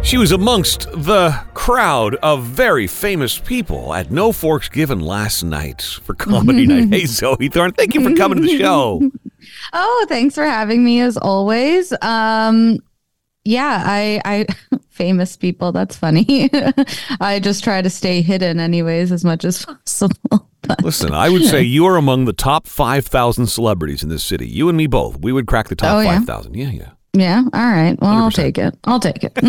She was amongst the crowd of very famous people at No Forks Given last night for Comedy Night. Hey, Zoe Thorne, thank you for coming to the show. Oh, thanks for having me as always. I famous people. That's funny. I just try to stay hidden anyways as much as possible. Listen, I would say you are among the top 5,000 celebrities in this city. You and me both. We would crack the top 5,000. Yeah. Yeah. All right. Well, 100%. I'll take it.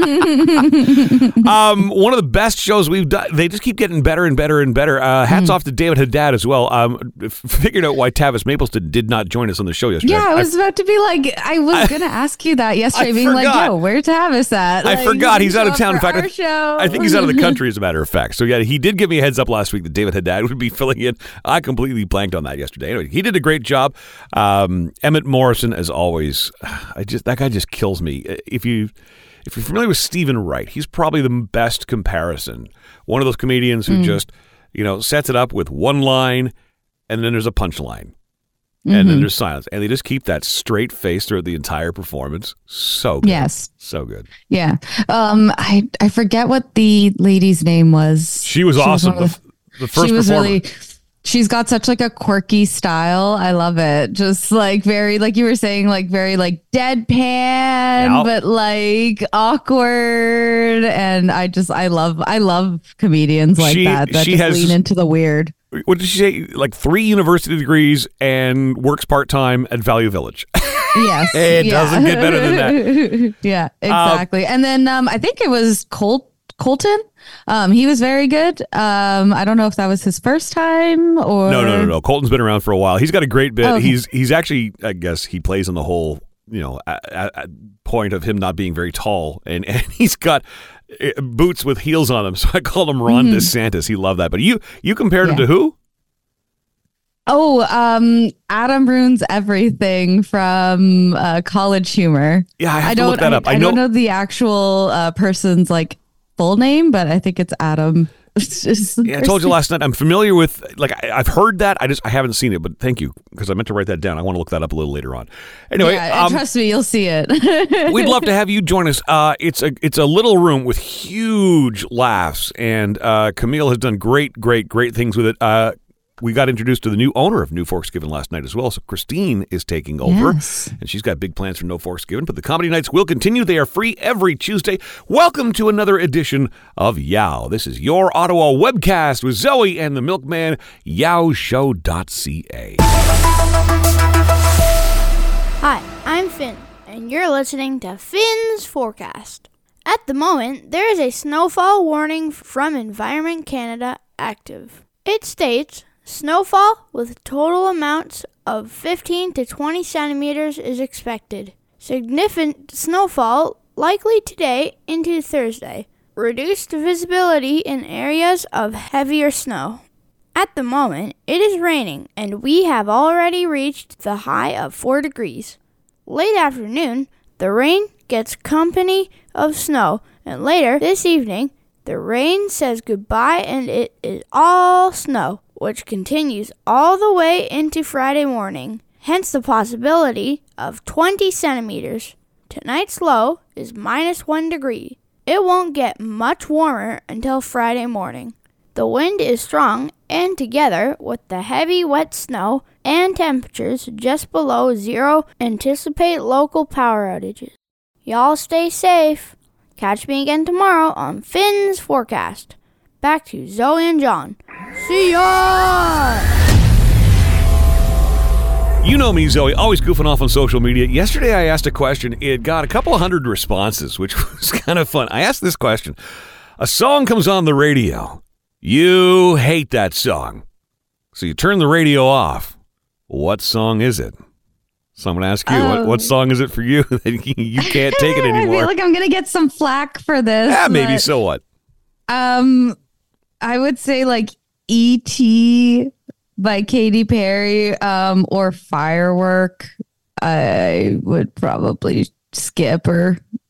One of the best shows we've done. They just keep getting better and better and better. Hats off to David Haddad as well. Figured out why Tavis Mapleston did not join us on the show yesterday. Yeah, I was about to be like, I was going to ask you that yesterday, being like, yo, where's Tavis at? I forgot. He's out of town. In fact, I think he's out of the country, as a matter of fact. So, yeah, he did give me a heads up last week that David Haddad would be filling in. I completely blanked on that yesterday. Anyway, he did a great job. Emmett Morrison, as always, that guy just kills me. If you're familiar with Stephen Wright, he's probably the best comparison. One of those comedians who just, sets it up with one line, and then there's a punchline, and then there's silence, and they just keep that straight face throughout the entire performance. So good. Yes, so good. Yeah. I forget what the lady's name was. She was awesome. The first performer. She's got such like a quirky style. I love it. Just like very, like you were saying, like very like deadpan, but like awkward. And I love comedians like that just lean into the weird. What did she say? Like 3 university degrees and works part-time at Value Village. Yes. It doesn't get better than that. Yeah, exactly. And then I think it was Colton. He was very good. I don't know if that was his first time or no. Colton's been around for a while. He's got a great bit. Okay. He's actually, I guess, he plays on the whole, point of him not being very tall, and he's got boots with heels on them. So I called him Ron DeSantis. He loved that. But you compared him to who? Oh, Adam Ruins Everything from College Humor. Yeah, I have to look that up. I don't know the actual person's like full name, but I think it's Adam. I told you last night. I'm familiar with, I've heard that. I haven't seen it, but thank you, because I meant to write that down. I want to look that up a little later on. Anyway, trust me, you'll see it. We'd love to have you join us. It's a little room with huge laughs, and Camille has done great things with it. We got introduced to the new owner of New Forks Given last night as well. So Christine is taking over, and she's got big plans for No Forks Given. But the comedy nights will continue. They are free every Tuesday. Welcome to another edition of Yow. This is your Ottawa webcast with Zoe and the Milkman, yowshow.ca. Hi, I'm Finn, and you're listening to Finn's Forecast. At the moment, there is a snowfall warning from Environment Canada active. It states, snowfall with total amounts of 15 to 20 centimeters is expected. Significant snowfall likely today into Thursday. Reduced visibility in areas of heavier snow. At the moment, it is raining, and we have already reached the high of 4 degrees. Late afternoon, the rain gets company of snow, and later this evening, the rain says goodbye and it is all snow, which continues all the way into Friday morning, hence the possibility of 20 centimeters. Tonight's low is -1 degree. It won't get much warmer until Friday morning. The wind is strong, and together with the heavy wet snow and temperatures just below zero, anticipate local power outages. Y'all stay safe. Catch me again tomorrow on Finn's Forecast. Back to Zoe and John. See ya! You know me, Zoe, always goofing off on social media. Yesterday I asked a question. It got a couple of hundred responses, which was kind of fun. I asked this question. A song comes on the radio. You hate that song. So you turn the radio off. What song is it? So I'm going to ask you, what song is it for you that you can't take it anymore? I feel like I'm going to get some flack for this. Yeah, maybe. So what? I would say like E.T. by Katy Perry or Firework. I would probably skip or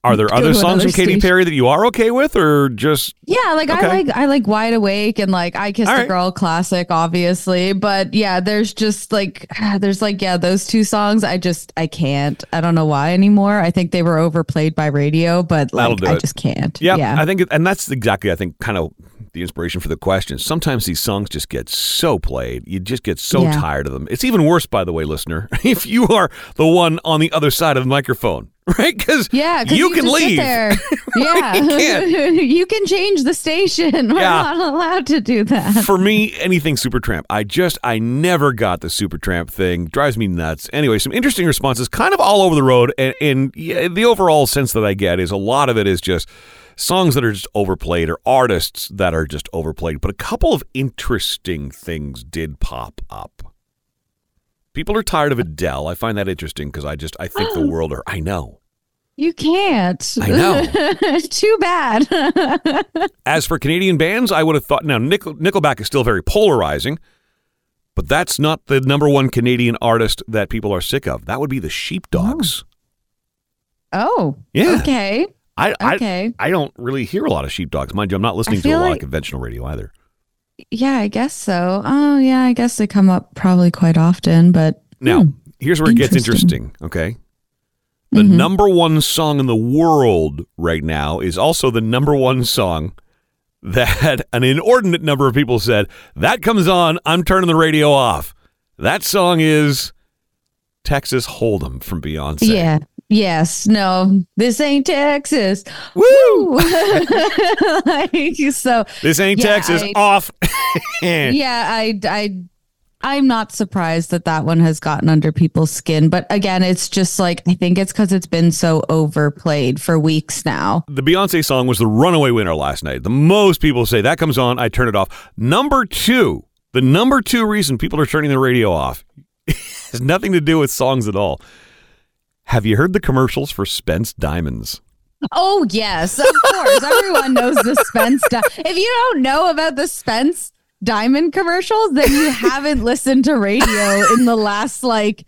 Are there other songs from Katy Perry that you are okay with, or just like okay. I like Wide Awake and like I Kissed a Girl classic, obviously, but yeah, there's just like those two songs I can't. I don't know why anymore. I think they were overplayed by radio, but like I just can't. Yeah, I think, and that's exactly kind of the inspiration for the question. Sometimes these songs just get so played, you just get so tired of them. It's even worse, by the way, listener, if you are the one on the other side of the microphone, right? Because you can leave. Yeah, you can change the station. We're not allowed to do that. For me, anything Supertramp. I never got the Supertramp thing. Drives me nuts. Anyway, some interesting responses, kind of all over the road, and the overall sense that I get is a lot of it is just songs that are just overplayed or artists that are just overplayed. But a couple of interesting things did pop up. People are tired of Adele. I find that interesting because I think the world I know. You can't. I know. Too bad. As for Canadian bands, I would have thought, now Nickelback is still very polarizing, but that's not the number one Canadian artist that people are sick of. That would be the Sheepdogs. Oh. Yeah. Okay. I don't really hear a lot of Sheepdogs. Mind you, I'm not listening to a lot of conventional radio either. Yeah, I guess so. Oh, yeah, I guess they come up probably quite often, but... Now, here's where it gets interesting, okay? The number one song in the world right now is also the number one song that an inordinate number of people said, that comes on, I'm turning the radio off. That song is Texas Hold'em from Beyonce. Yeah. Yes. No. This ain't Texas. Woo! So this ain't Texas. Off. I'm not surprised that one has gotten under people's skin. But again, it's just like, I think it's because it's been so overplayed for weeks now. The Beyonce song was the runaway winner last night. The most people say that comes on, I turn it off. The number two reason people are turning the radio off has nothing to do with songs at all. Have you heard the commercials for Spence Diamonds? Oh, yes, of course. Everyone knows the Spence. If you don't know about the Spence Diamond commercials, then you haven't listened to radio in the last,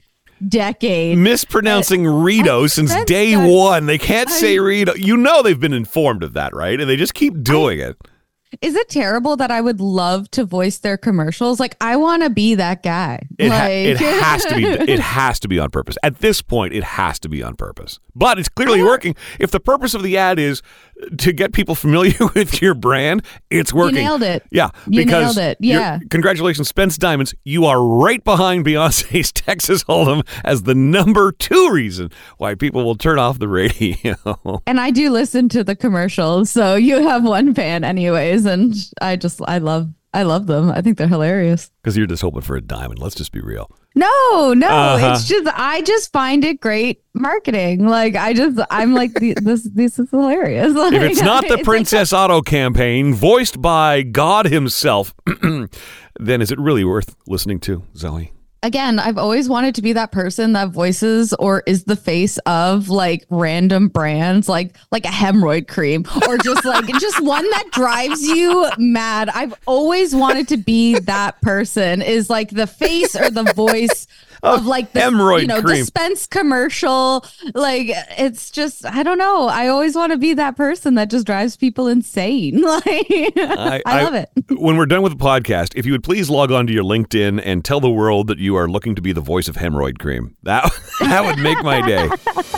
decade. Mispronouncing Rito since day one. They can't say Rito. You know they've been informed of that, right? And they just keep doing it. Is it terrible that I would love to voice their commercials? I want to be that guy. It has to be. It has to be on purpose. At this point, it has to be on purpose. But it's clearly working. If the purpose of the ad is to get people familiar with your brand, it's working. You nailed it. Yeah, you nailed it. Yeah. Congratulations, Spence Diamonds. You are right behind Beyonce's Texas Hold'em as the number two reason why people will turn off the radio. And I do listen to the commercials, so you have one fan, anyways. And I love them. I think they're hilarious. Because you're just hoping for a diamond. Let's just be real. No, it's just I just find it great marketing. I'm like this is hilarious. If it's not the Princess Auto campaign voiced by God himself, then is it really worth listening to, Zoe? Again, I've always wanted to be that person that voices or is the face of random brands, like a hemorrhoid cream, or just just one that drives you mad. I've always wanted to be that person, is the face or the voice of the hemorrhoid cream. The Spence commercial. It's just, I don't know. I always want to be that person that just drives people insane. I love it. When we're done with the podcast, if you would please log on to your LinkedIn and tell the world that you are looking to be the voice of hemorrhoid cream. That would make my day.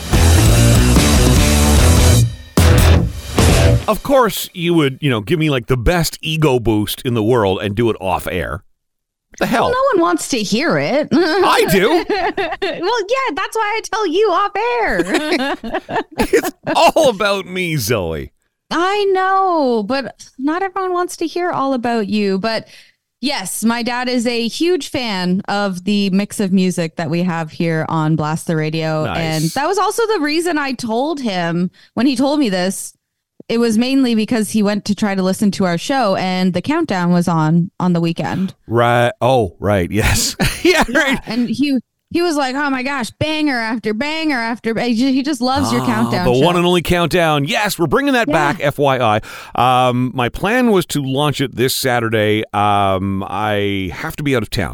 Of course, you would, give me the best ego boost in the world and do it off air. The hell? Well, no one wants to hear it. I do. Well, yeah, that's why I tell you off air. It's all about me, Zoe. I know, but not everyone wants to hear all about you. But yes, my dad is a huge fan of the mix of music that we have here on Blast the Radio. Nice. And that was also the reason I told him when he told me this. It was mainly because he went to try to listen to our show and the countdown was on the weekend. Right. Oh, right. Yes. Yeah, right. And he was like, oh my gosh, banger after banger after. He just loves your countdown. The show. one and only countdown. Yes, we're bringing that back, FYI. My plan was to launch it this Saturday. I have to be out of town.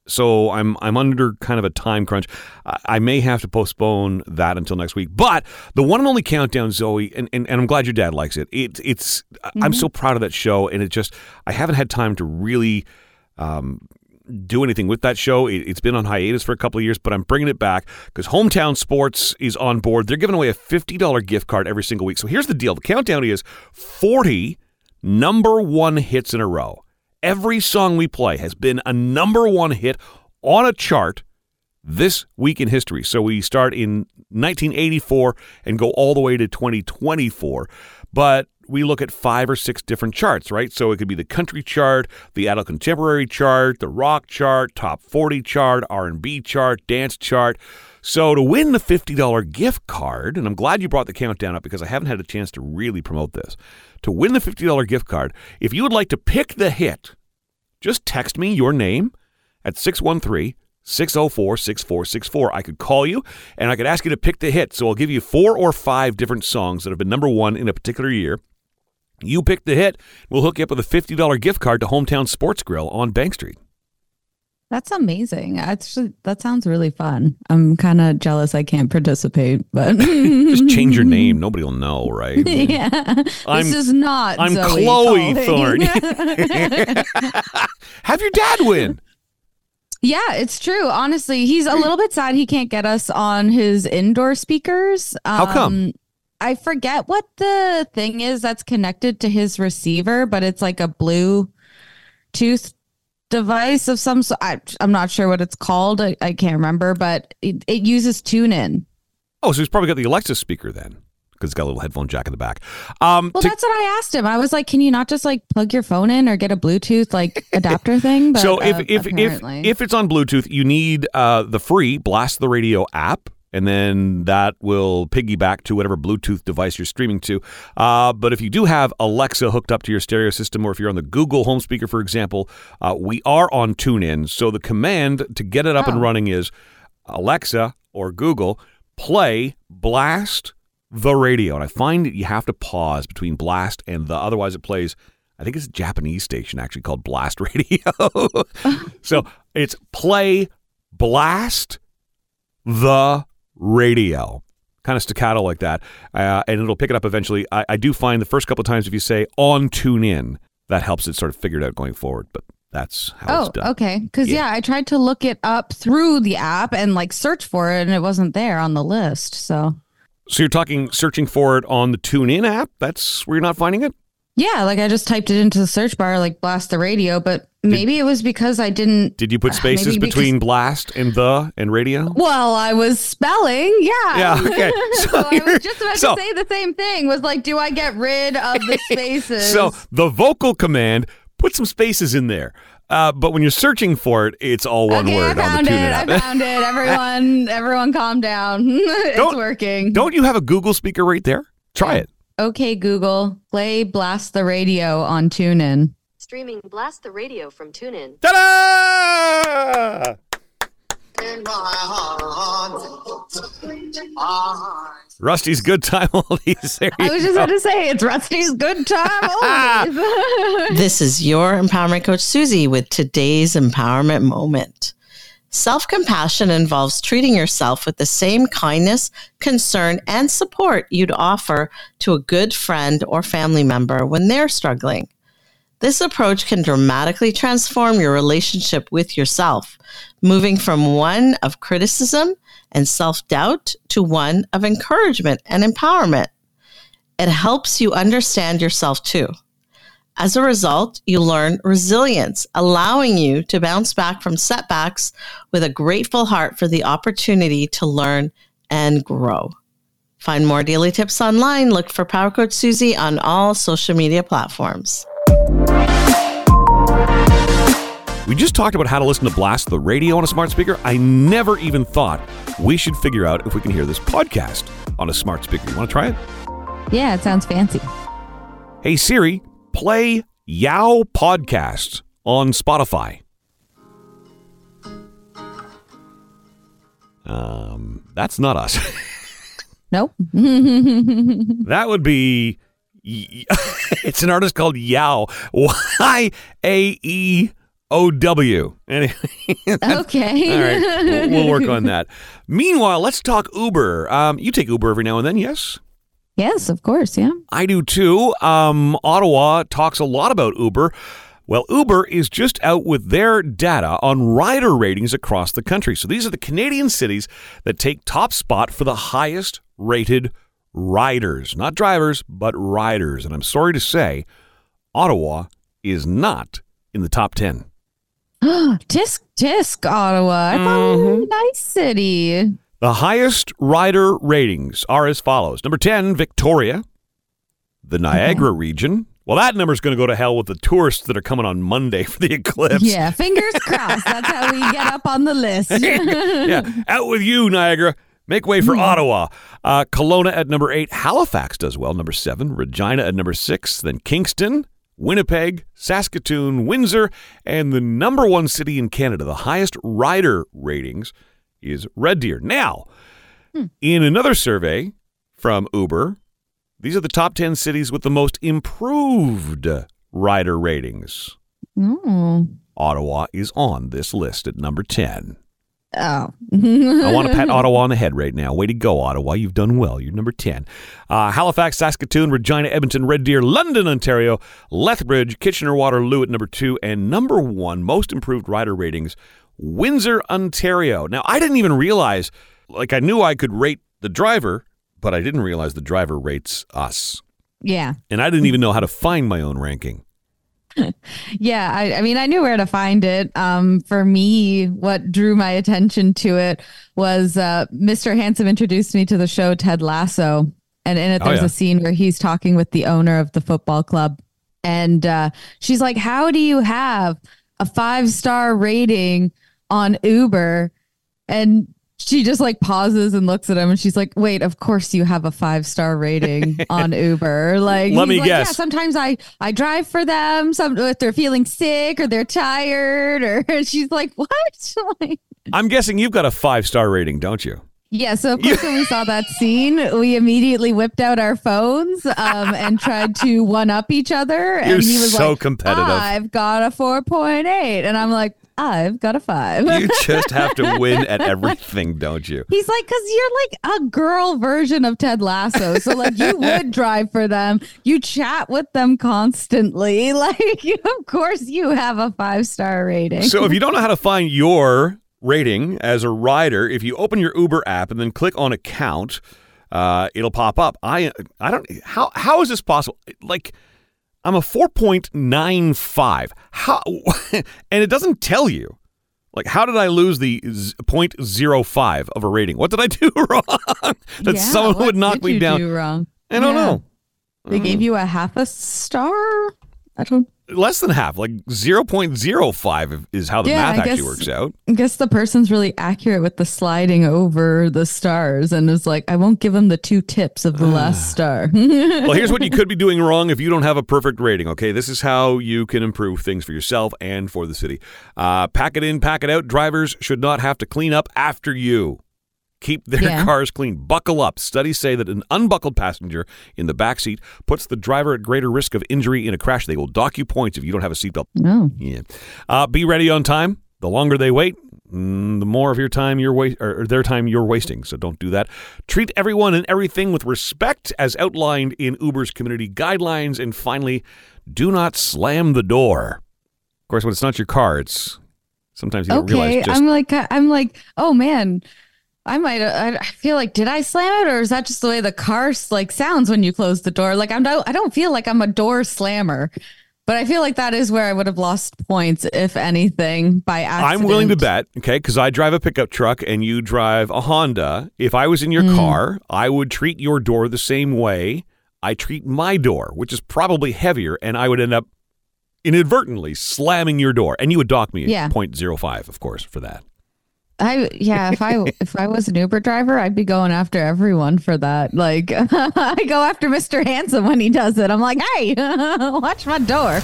So I'm under kind of a time crunch. I may have to postpone that until next week. But the one and only countdown, Zoe, and I'm glad your dad likes it. It's I'm so proud of that show, and I haven't had time to really do anything with that show. It's been on hiatus for a couple of years, but I'm bringing it back because Hometown Sports is on board. They're giving away a $50 gift card every single week. So here's the deal. The countdown is 40 number one hits in a row. Every song we play has been a number one hit on a chart this week in history. So we start in 1984 and go all the way to 2024. But we look at 5 or 6 different charts, right? So it could be the country chart, the adult contemporary chart, the rock chart, top 40 chart, R&B chart, dance chart. So to win the $50 gift card, and I'm glad you brought the countdown up because I haven't had a chance to really promote this. To win the $50 gift card, if you would like to pick the hit, just text me your name at 613-604-6464. I could call you and I could ask you to pick the hit. So I'll give you 4 or 5 different songs that have been number one in a particular year. You pick the hit. We'll hook you up with a $50 gift card to Hometown Sports Grill on Bank Street. That's amazing. Actually, that sounds really fun. I'm kind of jealous I can't participate, but just change your name. Nobody will know, right? Yeah. This is not I'm Zoe Chloe calling. Thorne. Have your dad win. Yeah, it's true. Honestly, he's a little bit sad he can't get us on his indoor speakers. How come? I forget what the thing is that's connected to his receiver, but it's like a Bluetooth device of some sort. I'm not sure what it's called. I can't remember, but it uses TuneIn. Oh, so he's probably got the Alexa speaker then, because it's got a little headphone jack in the back. Well, that's what I asked him. I was like, can you not just like plug your phone in or get a Bluetooth like adapter thing? But, so if it's on Bluetooth, you need the free Blast the Radio app. And then that will piggyback to whatever Bluetooth device you're streaming to. But if you do have Alexa hooked up to your stereo system, or if you're on the Google home speaker, for example, we are on TuneIn. So the command to get it up and running is Alexa or Google, play Blast the Radio. And I find that you have to pause between Blast and the, otherwise it plays, I think it's a Japanese station actually called Blast Radio. So it's play Blast the Radio, kind of staccato like that, and it'll pick it up eventually. I do find the first couple of times if you say on TuneIn, that helps it sort of figure it out going forward, but that's how it's done. Oh, okay. Because, I tried to look it up through the app and like search for it, and it wasn't there on the list. So you're talking searching for it on the TuneIn app? That's where you're not finding it? Yeah, like I just typed it into the search bar, like Blast the Radio, but maybe it was because I didn't. Did you put spaces between Blast and the and radio? Well, I was spelling, yeah. Yeah, okay. So I was just about to say the same thing, was like, do I get rid of the spaces? So the vocal command, put some spaces in there. But when you're searching for it, it's all one word on the TuneIn app. I found it. Everyone calm down. It's working. Don't you have a Google speaker right there? Try it. Okay, Google, play Blast the Radio on TuneIn. Streaming Blast the Radio from TuneIn. Ta-da! Rusty's Good Time Oldies. I was just about to say, it's Rusty's Good Time Oldies. This is your empowerment coach, Susie, with today's empowerment moment. Self-compassion involves treating yourself with the same kindness, concern, and support you'd offer to a good friend or family member when they're struggling. This approach can dramatically transform your relationship with yourself, moving from one of criticism and self-doubt to one of encouragement and empowerment. It helps you understand yourself too. As a result, you learn resilience, allowing you to bounce back from setbacks with a grateful heart for the opportunity to learn and grow. Find more daily tips online. Look for Power Coach Susie on all social media platforms. We just talked about how to listen to Blast the Radio on a smart speaker. I never even thought we should figure out if we can hear this podcast on a smart speaker. You want to try it? Yeah, it sounds fancy. Hey, Siri, play Yow Podcast on Spotify. That's not us. Nope. That would be... It's an artist called Yow. Y-A-E OW. Anyway, Okay. all right, we'll work on that. Meanwhile, let's talk Uber. You take Uber every now and then, yes? Yes, of course. Yeah. I do too. Ottawa talks a lot about Uber. Well, Uber is just out with their data on rider ratings across the country. So these are the Canadian cities that take top spot for the highest rated riders. Not drivers, but riders. And I'm sorry to say, Ottawa is not in the top 10. Tisk, Ottawa. I thought it was a nice city. The highest rider ratings are as follows. Number 10, Victoria, the Niagara region. Well, that number's going to go to hell with the tourists that are coming on Monday for the eclipse. Yeah, fingers crossed. That's how we get up on the list. Yeah, out with you, Niagara. Make way for Ottawa. Kelowna at number 8. Halifax does well, number 7. Regina at number 6. Then Kingston, Winnipeg, Saskatoon, Windsor, and the number 1 city in Canada, the highest rider ratings, is Red Deer. Now, in another survey from Uber, these are the top 10 cities with the most improved rider ratings. Ottawa is on this list at number 10. Oh. I want to pat Ottawa on the head right now. Way to go, Ottawa. You've done well. You're number 10. Halifax, Saskatoon, Regina, Edmonton, Red Deer, London, Ontario, Lethbridge, Kitchener-Waterloo at number 2, and number 1, most improved rider ratings, Windsor, Ontario. Now, I didn't even realize, I knew I could rate the driver, but I didn't realize the driver rates us. Yeah. And I didn't even know how to find my own ranking. Yeah, I mean, I knew where to find it. For me, what drew my attention to it was Mr. Handsome introduced me to the show Ted Lasso. And in it, there's a scene where he's talking with the owner of the football club. And she's like, how do you have a 5-star rating on Uber? And she just pauses and looks at him and she's like, wait, of course you have a 5-star rating on Uber. Let me guess. Yeah, sometimes I drive for them. If they're feeling sick or they're tired, or she's like, what? I'm guessing you've got a 5-star rating, don't you? Yeah, so of course when we saw that scene, we immediately whipped out our phones and tried to one-up each other. You're and he was so competitive. I've got a 4.8. And I'm like, I've got a 5. You just have to win at everything, don't you? He's like, because you're a girl version of Ted Lasso. So you would drive for them. You chat with them constantly. Of course you have a 5-star rating. So if you don't know how to find your rating as a rider, if you open your Uber app and then click on account, it'll pop up. I don't, how is this possible? I'm a 4.95. How? And it doesn't tell you. How did I lose the 0.05 of a rating? What did I do wrong? That someone would knock me down. Do wrong? I don't know. They gave you a half a star? I don't. Less than half, 0.05 is how the math actually works out. I guess the person's really accurate with the sliding over the stars and is like, I won't give them the 2 tips of the last star. Well, here's what you could be doing wrong if you don't have a perfect rating, okay? This is how you can improve things for yourself and for the city. Pack it in, pack it out. Drivers should not have to clean up after you. Keep their cars clean. Buckle up. Studies say that an unbuckled passenger in the backseat puts the driver at greater risk of injury in a crash. They will dock you points if you don't have a seatbelt. No. Yeah. Be ready on time. The longer they wait, the more of your time or their time you're wasting. So don't do that. Treat everyone and everything with respect as outlined in Uber's community guidelines. And finally, do not slam the door. Of course, when it's not your car, it's sometimes you don't realize. I'm like, oh man. I feel like, did I slam it, or is that just the way the car sounds when you close the door? I don't feel like I'm a door slammer, but I feel like that is where I would have lost points, if anything, by accident. I'm willing to bet, okay, because I drive a pickup truck and you drive a Honda. If I was in your car, I would treat your door the same way I treat my door, which is probably heavier, and I would end up inadvertently slamming your door, and you would dock me 0.05, of course, for that. If I was an Uber driver, I'd be going after everyone for that. I go after Mr. Handsome when he does it. I'm like, hey, watch my door.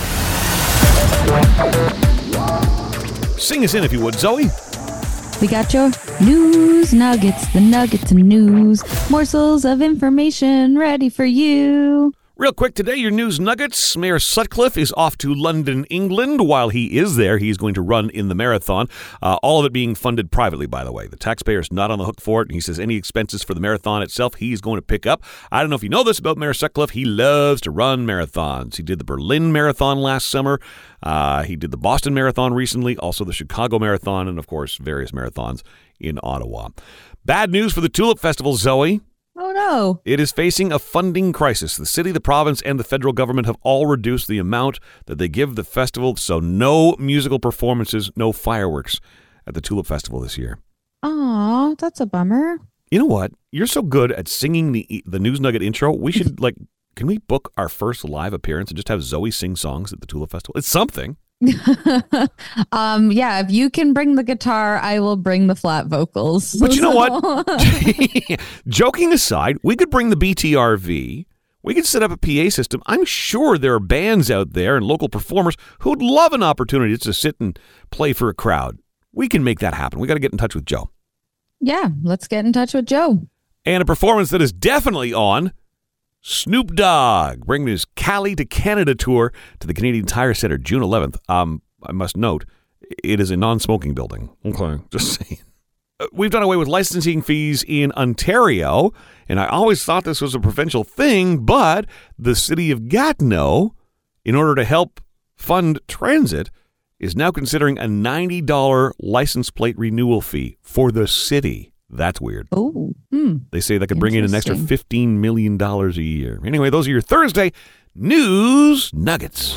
Sing us in if you would, Zoe. We got your news nuggets, the nuggets of news, morsels of information ready for you. Real quick today, your news nuggets. Mayor Sutcliffe is off to London, England. While he is there, he's going to run in the marathon. All of it being funded privately, by the way. The taxpayer's not on the hook for it. And he says any expenses for the marathon itself, he's going to pick up. I don't know if you know this about Mayor Sutcliffe. He loves to run marathons. He did the Berlin Marathon last summer. He did the Boston Marathon recently, also the Chicago Marathon, and, of course, various marathons in Ottawa. Bad news for the Tulip Festival, Zoe. Oh, no. It is facing a funding crisis. The city, the province, and the federal government have all reduced the amount that they give the festival, so no musical performances, no fireworks at the Tulip Festival this year. Aw, that's a bummer. You know what? You're so good at singing the News Nugget intro. We should, can we book our first live appearance and just have Zoe sing songs at the Tulip Festival? It's something. Yeah, if you can bring the guitar, I will bring the flat vocals. But you know what? Joking aside, we could bring the BTRV. We could set up a PA system. I'm sure there are bands out there and local performers who would love an opportunity to sit and play for a crowd. We can make that happen. We got to get in touch with Joe. Yeah, let's get in touch with Joe. And a performance that is definitely on. Snoop Dogg bringing his Cali to Canada tour to the Canadian Tire Centre June 11th. I must note, it is a non-smoking building. Okay, just saying. We've done away with licensing fees in Ontario, and I always thought this was a provincial thing, but the city of Gatineau, in order to help fund transit, is now considering a $90 license plate renewal fee for the city. That's weird. Oh, They say that could bring in an extra $15 million a year. Anyway, those are your Thursday news nuggets.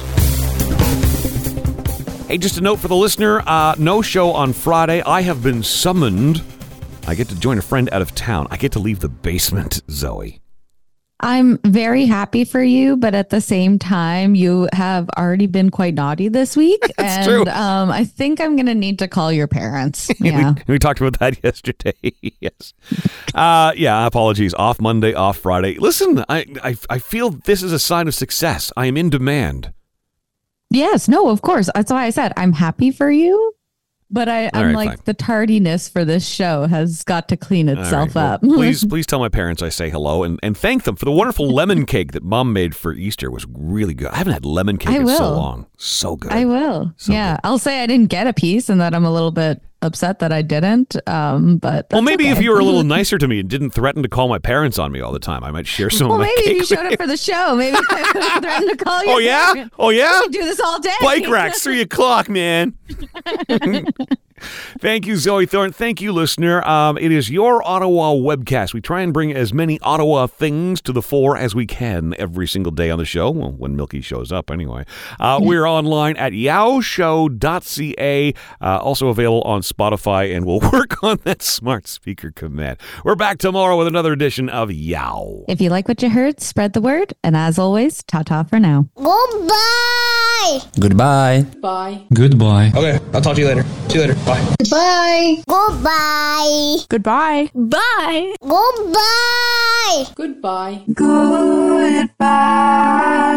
Hey, just a note for the listener, no show on Friday. I have been summoned. I get to join a friend out of town. I get to leave the basement, Zoe. I'm very happy for you, but at the same time, you have already been quite naughty this week. That's and true. I think I'm going to need to call your parents. Yeah. we talked about that yesterday. Yes. Yeah, apologies. Off Monday, off Friday. Listen, I feel this is a sign of success. I am in demand. Yes, no, of course. That's why I said I'm happy for you. But I'm right, like, fine. the tardiness for this show has got to clean itself Well, up. please tell my parents I say hello and thank them for the wonderful lemon cake that Mom made for Easter. It was really good. I haven't had lemon cake in so long. So good. I will. So yeah. good. I'll say I didn't get a piece and that I'm a little bit upset that I didn't. But Well, maybe if okay. you were a little nicer to me and didn't threaten to call my parents on me all the time, I might share some Well, of my maybe cake if you with showed up for the show. Maybe I would threaten to call you. Oh, yeah? Oh, yeah? We can do this all day. Bike racks, 3 o'clock, man. Thank you, Zoe Thorne. Thank you, listener. It is your Ottawa webcast. We try and bring as many Ottawa things to the fore as we can every single day on the show. Well, when Milky shows up, anyway. We're online at yowshow.ca. Also available on Spotify, and we'll work on that smart speaker command. We're back tomorrow with another edition of Yow. If you like what you heard, spread the word. And as always, ta-ta for now. Goodbye. Goodbye. Bye. Goodbye. Okay, I'll talk to you later. See you later. Bye. Goodbye. Goodbye. Goodbye. Bye. Goodbye. Goodbye. Goodbye.